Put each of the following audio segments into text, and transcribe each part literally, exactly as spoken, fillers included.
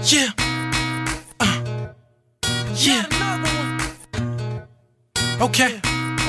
Yeah. Uh. Yeah. Okay.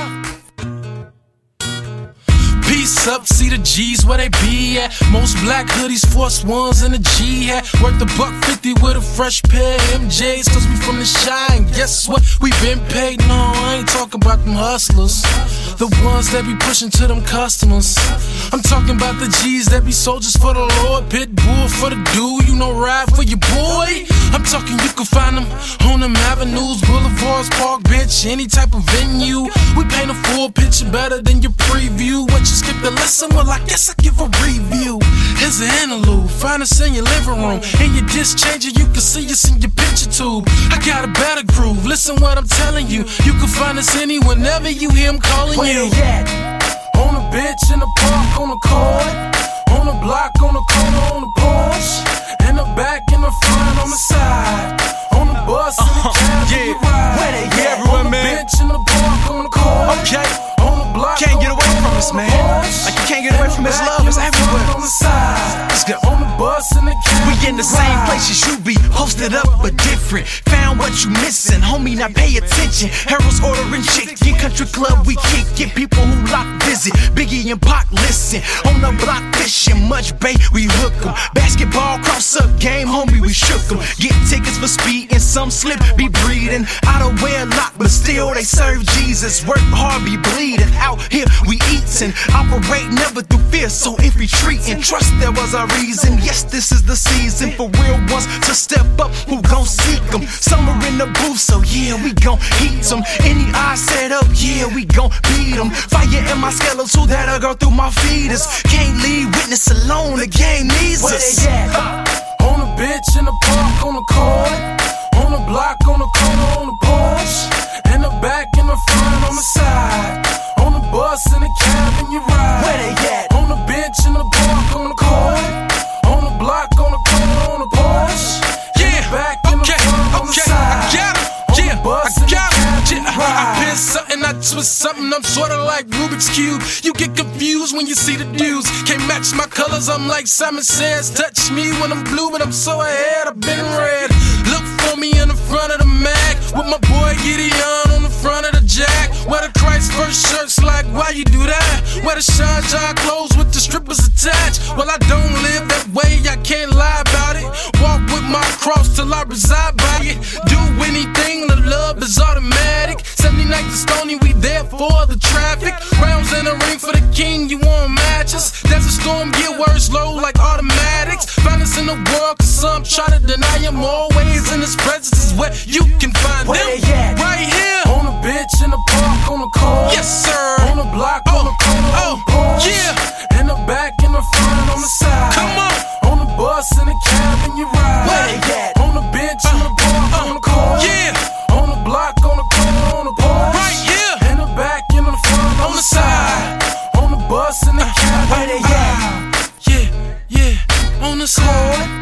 Peace up, see the G's where they be at. Most black hoodies, Force Ones and a G hat. Worth a buck fifty with a fresh pair of M J's, cause we from the shine. Guess what? We been paid. No, I ain't talking about them hustlers, the ones that be pushing to them customers. I'm talking about the G's that be soldiers for the Lord, pit bull for the dude, you know, ride for your boy. I'm talking you can find them on them avenues, boulevards, park bench, any type of venue. We paint a full picture better than your preview. What you skip the lesson? Well, I guess I give a review. Here's an interlude, find us in your living room. In your disc changer, you can see us in your picture tube. I got a better groove, listen what I'm telling you. You can find us any whenever you hear him calling Where you. they at? On the bench, in the park, on the court, on the block, on the corner, on the porch, in the back, in the front, on the side, on the bus, in the cab, yeah. you ride. Where they Yeah, at? everywhere, On the man. bench, in the park, on the court, Okay. on the block, Can't on get away the from us, man. porch, Like you can't get away in from the his back, love, in it's the everywhere. front, on the side, Let's go. on the bus, in the cab, We in the you same ride. places you be, posted up but different. Found what you missing, homie, now pay attention. Harold's ordering chicken, country club we kick it. People who lock visit, Biggie and Pac listen. On the block fishing, much bait we hook 'em. Basketball cross up game, homie, we shook 'em. Get tickets for speed and some slip be breeding. Out of wedlock, but still they serve Jesus. Work hard, be bleeding. Out here we eatin', operate never through fear. So if we treatin', trust there was a reason. Yes, this is the season for real ones to step up. Who gon' seek 'em? Some are in the booth, so yeah, we gon' heat 'em. Any eyes set up, yeah, we gon' beat 'em. Fire in my skeletal that'll go through my feeders. Can't leave witness alone, the game needs Where us. they at? On the bench, in the park, on the court, on the block, on the corner, on the porch, in the back, in the front, on the side, on the bus, in the cab, and you ride. Where they at? On the bench, in the park, on the court, on the block, on the corner, on the porch, in the back, in the front, on the side, I got on him, yeah, the bus, I in the got cab, him, and yeah. you I ride. pin something, I twist something, I'm sorta like Rubik's Cube. You get confused when you see the dudes. Can't match my colors, I'm like Simon Says. Touch me when I'm blue, but I'm so ahead, I've been red. Look for me in the front of the Mac, with my boy Gideon on the front of the Jack. Wear the Christ first shirts, like why you do that? Wear the Sean John clothes with the strippers attached. Well, I don't live that way, I can't lie about it. Walk with my cross till I reside by it. Do anything, the love is automatic. seventy-ninth to Stony, we there for the traffic. Rounds in the ring for the king, you want matches. There's a storm, get worse, low like automatics. Find us in the world, cause some try to deny him. Always in his presence is where you can find Where them. they at? Right here. On the bench, in the park, on the court, Yes, sir. on the block, on the corner, oh, on the porch, yeah. in the back, in the front, on the side, Come on. on the bus, in the cab, and you ride. Where they at? On the bench, in the park, on the court, Yeah. on the block, on the corner, on the porch, Right here. in the back, in the front, on the side, on the bus, in the cab, Where and you they at? ride. Yeah, yeah. On the side.